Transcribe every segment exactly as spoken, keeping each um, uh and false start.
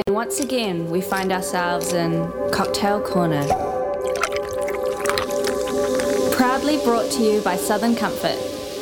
And once again, we find ourselves in Cocktail Corner. Proudly brought to you by Southern Comfort.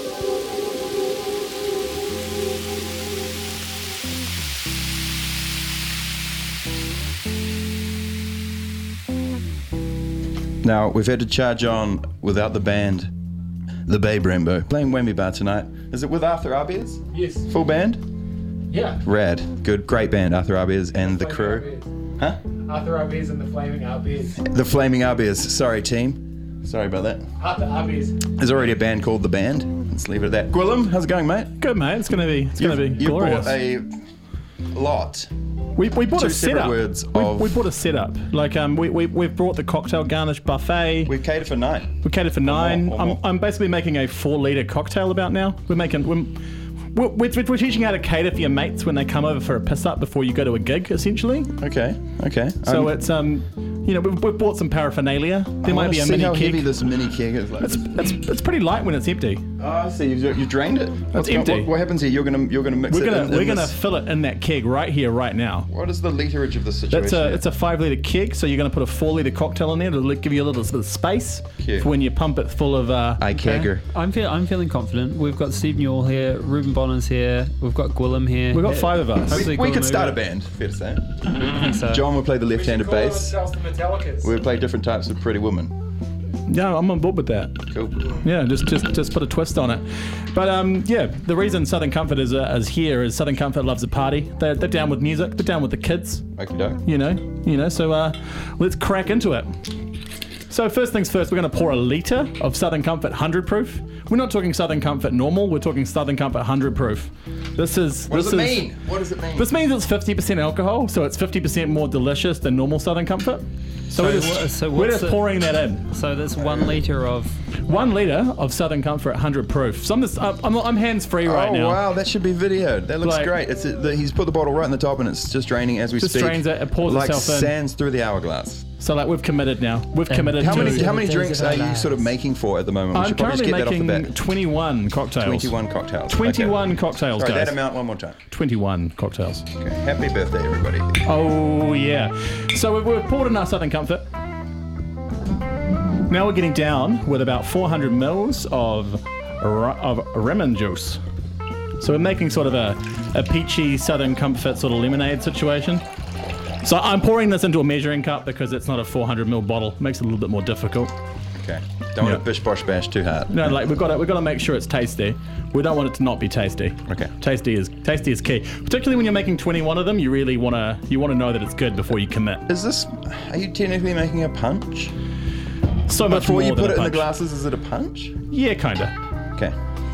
Now, we've had to charge on without the band, the Babe Rainbow. Playing Wemby Bar tonight. Is it with Arthur Arbeers? Yes. Full band? Yeah. Rad. Good. Great band, Arthur Arbeers and the, the crew. Arbeers. Huh? Arthur Arbeers and the Flaming Arbeers. The Flaming Arbeers. Sorry, team. Sorry about that. Arthur Arbeers. There's already a band called The Band. Let's leave it at that. Gwillem, how's it going, mate? Good, mate. It's going to be, it's You've, going to be you glorious. bought a lot. We, we bought Two a separate setup. words we, of- we bought a setup. Like um, we we we've brought the cocktail garnish buffet. We cater for nine. We catered for nine. more, or I'm more. I'm basically making a four liter cocktail about now. We're making we're, we're, we're, we're teaching how to cater for your mates when they come over for a piss up before you go to a gig, essentially. Okay, okay. So Um, it's um, you know, we've, we've bought some paraphernalia. There I might wanna be a see mini how keg. heavy this mini keg is. Like. It's, it's it's pretty light when it's empty. Oh, I see. You've, you've drained it. What's empty. What, what happens here? You're gonna you're gonna mix We're it. gonna in, in we're gonna this- fill it in that keg right here, right now. What is the literage of the situation? That's a here? it's a five liter keg, so you're gonna put a four liter cocktail in there to give you a little bit of space Cute. for when you pump it full of. Uh, I kegger. I'm feel I'm feeling confident. We've got Steve Newell here, Ruben Bonner's here, we've got Gwillem here. We've got five of us. Hopefully We Gwillem could start a over- band, fair to say. I think so. John will play the left-handed Call bass. themselves the Metallicas. We would play different types of Pretty Woman. Yeah, I'm on board with that. Cool. Yeah, just just just put a twist on it. But um, yeah, the reason Southern Comfort is uh, is here is Southern Comfort loves a party. They're, they're down with music. They're down with the kids. Okie doke. You know, you know. So uh, let's crack into it. So first things first, we're going to pour a litre of Southern Comfort one hundred proof. We're not talking Southern Comfort normal. We're talking Southern Comfort one hundred proof. This is What this does it is, mean? What does it mean? This means it's fifty percent alcohol, so it's fifty percent more delicious than normal Southern Comfort. So, So we're just, what- so we're what's just the- pouring that in. So that's one litre of. One litre of Southern Comfort one hundred proof. So I'm just, I'm, I'm, I'm hands-free right oh now. wow, that should be videoed. That looks Like- great. It's the, he's put the bottle right in the top and it's just draining as we Just speak. drains it, it pours like itself in. sands through the hourglass. So like we've committed now. We've committed How to... many how many Days drinks of our are you lives. sort of making for at the moment? We I'm should probably just currently get that off the making bat. twenty-one cocktails. twenty-one cocktails. twenty-one Okay. cocktails, Sorry, guys. that amount one more time. twenty-one cocktails. Okay. Happy birthday, everybody. Oh, yeah. So we've, we've poured in our Southern Comfort. Now we're getting down with about four hundred mils of, ru- of lemon juice. So we're making sort of a, a peachy Southern Comfort sort of lemonade situation. So I'm pouring this into a measuring cup because it's not a four hundred mil bottle. It makes it a little bit more difficult. Okay. Don't Yeah. want to bish bosh bash too hard. No, like we've got to, we've got to make sure it's tasty. We don't want it to not be tasty. Okay. Tasty is tasty is key. Particularly when you're making twenty-one of them, you really want to you want to know that it's good before you commit. Is this? Are you technically making a punch? So much Before more you than put a it in the punch. glasses, is it a punch? Yeah, kinda. Okay.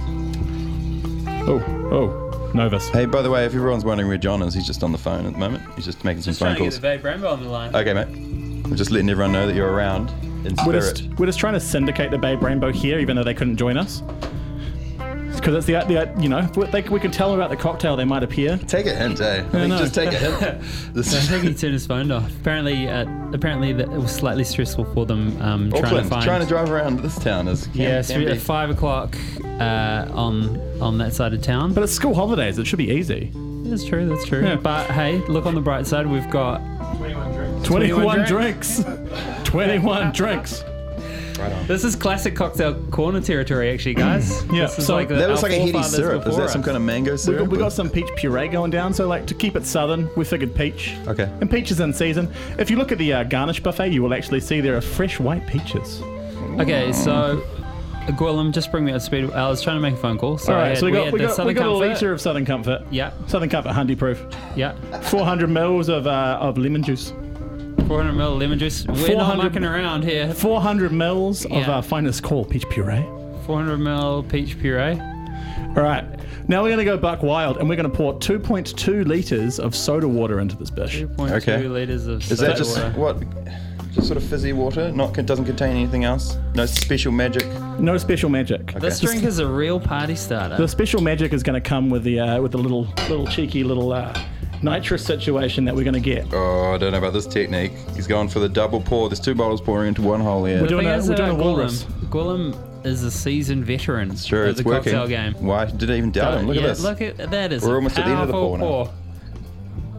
Oh, oh, Novus. Hey, by the way, if everyone's wondering where John is, he's just on the phone at the moment. He's just making some Just phone trying to get calls. the Babe Rainbow on the line. Okay, mate. I'm just letting everyone know that you're around in We're spirit. just we're just trying to syndicate the Babe Rainbow here, even though they couldn't join us. Because it's the, the you know they, we can tell them about the cocktail, they might appear. Take a hint, eh? I think no. just take a hint. This I is think he turned his phone off. Apparently, uh, apparently that it was slightly stressful for them um, trying to Auckland. find. Trying to drive around this town is can, yeah, can it's be. at five o'clock uh, on on that side of town. But it's school holidays. It should be easy. That's true. That's true. Yeah. But hey, look on the bright side. We've got twenty-one drinks. twenty-one drinks. drinks. twenty-one drinks. Right on. this is classic cocktail corner territory, actually, guys. Yeah, This is so- like the- That looks our like a heady forefathers syrup. Is before that some us. kind of mango We syrup? got, we got some peach puree going down, so like to keep it southern, we figured peach. Okay. And peach is in season. If you look at the uh, garnish buffet, you will actually see there are fresh white peaches. Okay, so Gwillem, just bring me up to speed. I was trying to make a phone call. So All I right, had- so we got had we the got, we Southern got a Comfort. litre of Southern Comfort. Yeah, Southern Comfort Hundy proof. yeah. four hundred mils of uh, of lemon juice. four hundred ml lemon juice. We're four not hundred mucking around here. four hundred mils of Yeah. uh, finest call peach puree. four hundred ml peach puree. All right, now we're going to go buck wild and we're going to pour two point two litres of soda water into this dish. two point two Okay. litres of Is that soda just water. what? Just sort of fizzy water? Not doesn't contain anything else? No special magic? No special magic. This drink is a real party starter. The special magic is going to come with the uh, with the little little cheeky little uh, nitrous situation that we're going to get. Oh, I don't know about this technique. He's going for the double pour. There's two bottles pouring into one hole here. We're doing thing a- is, we're doing uh, a walrus. Gwillem, Gwillem is a seasoned veteran Sure, of it's the working. cocktail game. Why did I even doubt him? Look yeah, at this. Look at that is We're a almost at the end of the powerful pour now. pour.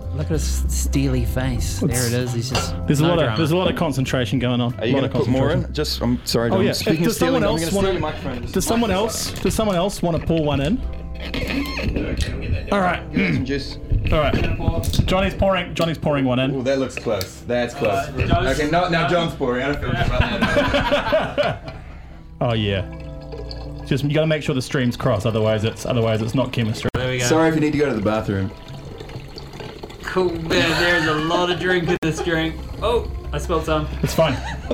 Look at his steely face. There it is. He's just. There's a no lot of drama. there's a lot of concentration going on. Are you a lot going to of put more concentration. in? Just, I'm sorry, Oh I'm yeah. speaking Does of stealing, someone I'm else going to want steal your microphone. to? Does someone else? Does someone else want to pour one in? All right. Some juice. All right. Johnny's pouring. Johnny's pouring one in. Oh, that looks close. That's close. John's- Okay, no, now John's pouring. I don't feel good about that. Oh yeah. Just you got to make sure the streams cross, otherwise it's otherwise it's not chemistry. There we go. Sorry if you need to go to the bathroom. Cool. There, there's a lot of drink in this drink. Oh, I spilled some. It's fine.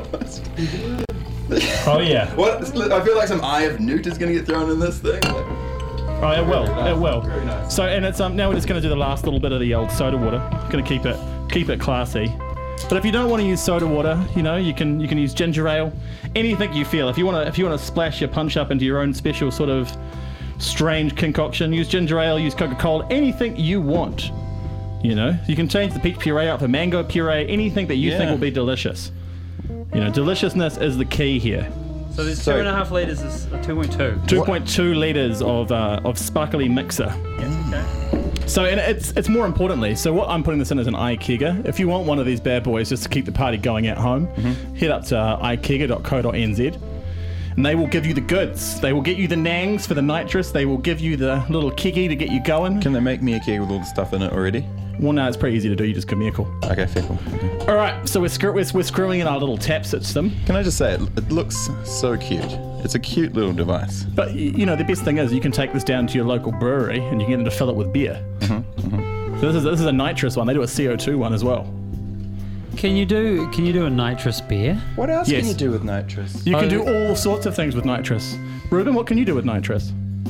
Oh yeah. What? I feel like some Eye of Newt is going to get thrown in this thing. Oh, it will. It will. Very nice. So, and it's um now we're just going to do the last little bit of the old soda water. Going to keep it keep it classy. But if you don't want to use soda water, you know, you can you can use ginger ale, anything you feel. If you want to if you want to splash your punch up into your own special sort of strange concoction, use ginger ale, use Coca-Cola, anything you want. You know, you can change the peach puree out for mango puree, anything that you Yeah. think will be delicious. You know, deliciousness is the key here. So there's So- two and a half liters. Is two point two. two point two liters of uh, of sparkly mixer. Okay. So, and it's it's more importantly, so what I'm putting this in is an iKegger. If you want one of these bad boys just to keep the party going at home, head up to uh, i kegger dot co dot n z and they will give you the goods. They will get you the nangs for the nitrous. They will give you the little keggy to get you going. Can they make me a keg with all the stuff in it already? Well, no, it's pretty easy to do. You just give me a call. Okay, fair cool. Okay. All right, so we're, screw- we're, we're screwing in our little tap system. Can I just say, it, it looks so cute. It's a cute little device. But, y- you know, the best thing is you can take this down to your local brewery and you can get them to fill it with beer. So this is, this is a nitrous one. They do a C O two one as well. Can you do Can you do a nitrous beer? What else Yes. can you do with nitrous? You can Oh, do all sorts of things with nitrous. Ruben, what can you do with nitrous?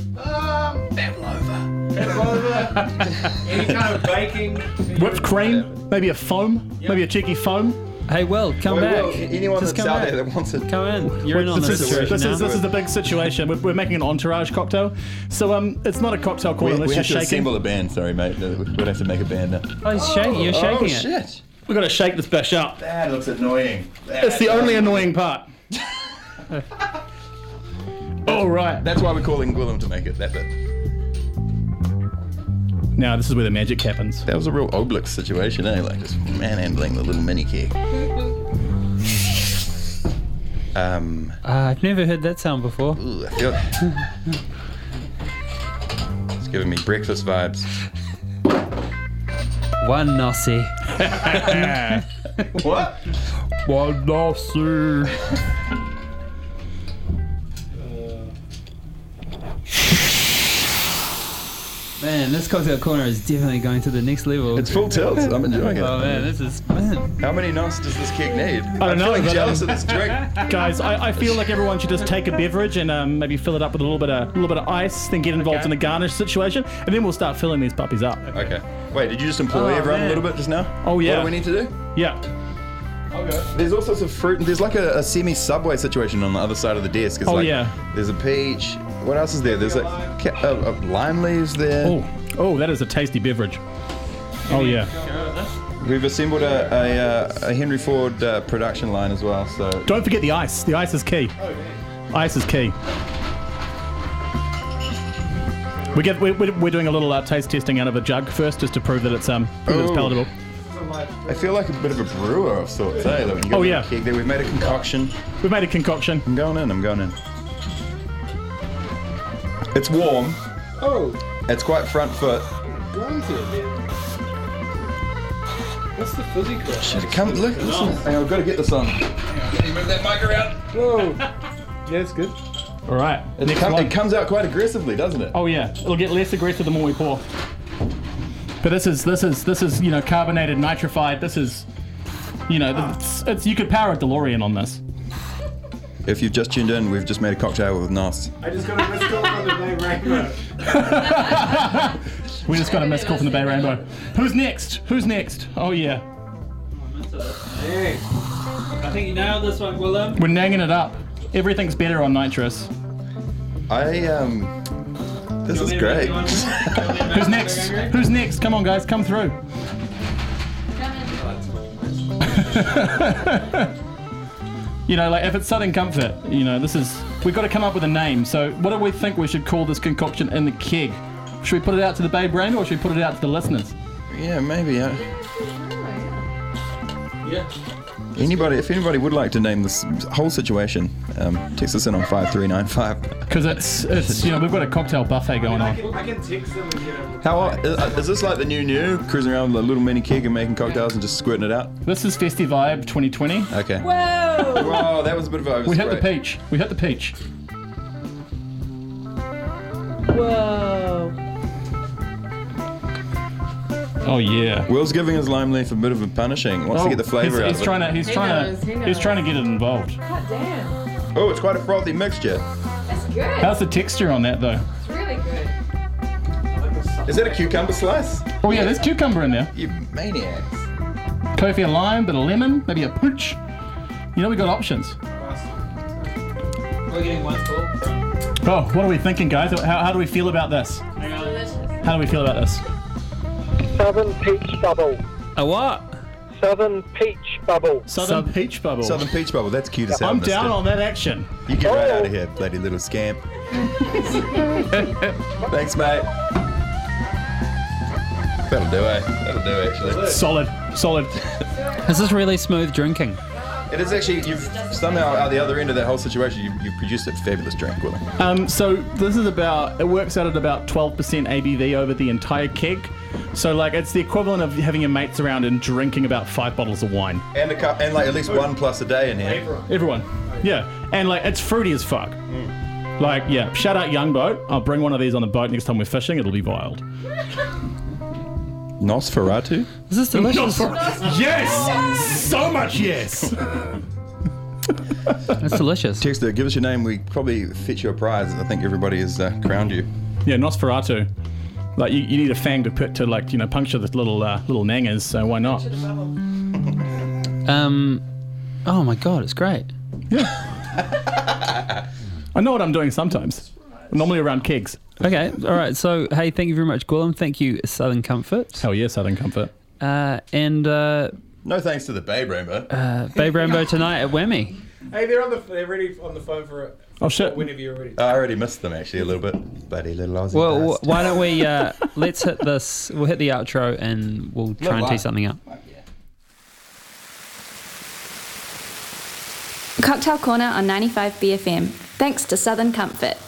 Any kind of baking. Whipped cream? Maybe a foam? Maybe a cheeky foam? Hey, Will, come Well, back. well, anyone Just that's come out back. there that wants it. Come in. You're in on This this is, situation this, now. is, this is the big situation. We're, we're making an entourage cocktail. So um, it's not a cocktail called We, unless we you're have to shaking. assemble a band, sorry mate. We'd have to make a band now. Oh, he's shaking. You're shaking oh, it. shit. We've got to shake this bitch up. That looks annoying. It's the only annoying part. All right. That's why we're calling Willem to make it, that bit. Now this is where the magic happens. That was a real Obelix situation, eh? Like just manhandling the little mini keg. Um, Uh, I've never heard that sound before. ooh, I feel it's giving me breakfast vibes. One nossie. What? One nossie. Man, this cocktail corner is definitely going to the next level. It's full tilt. I'm enjoying it. Oh man, this is man. How many knots does this keg need? I don't I'm know, feeling but, jealous um, of this drink. Guys, I, I feel like everyone should just take a beverage and um, maybe fill it up with a little bit of little bit of ice, then get involved Okay. in a garnish situation, and then we'll start filling these puppies up. Okay. Wait, did you just employ Oh, everyone man. a little bit just now? Oh, yeah. What do we need to do? Yeah. There's all sorts of fruit. There's like a, a semi-subway situation on the other side of the desk. It's Oh, like, yeah. There's a peach. What else is there? There's like ca- uh, uh, lime leaves there. Oh, oh, that is a tasty beverage. Oh yeah. We've assembled a, a, uh, a Henry Ford uh, production line as well. So Don't forget the ice. The ice is key. Ice is key. We get we're, we're we're doing a little uh, taste testing out of a jug first, just to prove that it's um prove that it's Oh. palatable. I feel like a bit of a brewer of sorts. Eh? Like when you got Oh, a yeah. keg there. We've made a concoction. We've made a concoction. I'm going in. I'm going in. It's warm. Oh, It's quite front foot. granted. What's the fuzzy crap? Shit, come look. Listen. Hang on, I've got to get this on. Can you move that mic around? Whoa. Yeah, it's good. All right. It, Next come, one. it comes out quite aggressively, doesn't it? Oh yeah, it'll get less aggressive the more we pour. But this is this is this is you know carbonated, nitrified. This is, you know, it's, it's you could power a DeLorean on this. If you've just tuned in, we've just made a cocktail with Nos. I just got a missed call from the Bay Rainbow. We just got a missed call from the Bay Rainbow. Who's next? Who's next? Oh yeah, Hey. I think you nailed this one, Willem. we're nanging it up. Everything's better on nitrous. I um, this is great. Who's next? Who's next? Come on, guys, come through. You know, like if it's Southern Comfort, you know, this is we've got to come up with a name. So, what do we think we should call this concoction in the keg? Should we put it out to the Bay Brain or should we put it out to the listeners? Yeah, maybe. Uh, Yeah. anybody, if anybody would like to name this whole situation, um, text us in on five three nine five. Because it's, it's, you know, we've got a cocktail buffet going I on. can, I can text them and get them. How is, is this like the new new cruising around with a little mini keg and making cocktails and just squirting it out? This is Festivibe twenty twenty. Okay. Whoa! Whoa, that was a bit of a. We hit the peach. We hit the peach. Whoa! Oh yeah. Will's giving his lime leaf a bit of a punishing. Wants to get the flavour he's, out he's of trying it. to. He's He trying knows, to. he He's knows. trying to get it involved. God damn. Oh, it's quite a frothy mixture. That's good. How's the texture on that though? It's really good. Is that a cucumber slice? Oh yeah, there's cucumber in there. You maniacs. Coffee and lime, bit of lemon, maybe a pooch. You know we got options. We're getting one full. Oh, what are we thinking, guys? How, how do we feel about this? Hang on. How do we feel about this? Southern peach bubble. A what? Southern peach bubble. Southern Sub- peach bubble. Southern peach bubble. That's cute as hell. I'm down mister. on that action. You get right Oh. out of here, bloody little scamp. Thanks, mate. That'll do, eh? That'll do, actually. Solid, solid. This is really smooth drinking. It is actually, you've somehow, at the other end of that whole situation, you, you've produced a fabulous drink with it. Um, so this is about, it works out at about twelve percent A B V over the entire keg. So like it's the equivalent of having your mates around and drinking about five bottles of wine. And a cup, and like at least one plus a day in here. Everyone. Yeah. And like it's fruity as fuck. Like, yeah, shout out Young Boat. I'll bring one of these on the boat next time we're fishing. It'll be wild. Nosferatu? This is delicious. Yes! So much yes! It's delicious. Texter, give us your name. We probably fetch you a prize. I think everybody has uh, crowned you. Yeah, Nosferatu. Like you, you need a fang to put to like, you know, puncture the little uh, little nangers, so why not? Um. Oh my god, it's great. I know what I'm doing sometimes. Normally around kegs. Okay, all right. So, hey, thank you very much, Gwillem. Thank you, Southern Comfort. Hell yeah, Southern Comfort. Uh, and uh, No thanks to the Babe Rainbow. uh, Babe Rainbow tonight at Whammy. Hey, they're on the they're ready on the phone for it. Oh shit. Whenever you're ready. I already missed them actually a little bit. Bloody little Aussie Well, w- bastard. why don't we uh, let's hit this? We'll hit the outro and we'll try and tee something up. Cocktail Corner on ninety-five B F M. Thanks to Southern Comfort.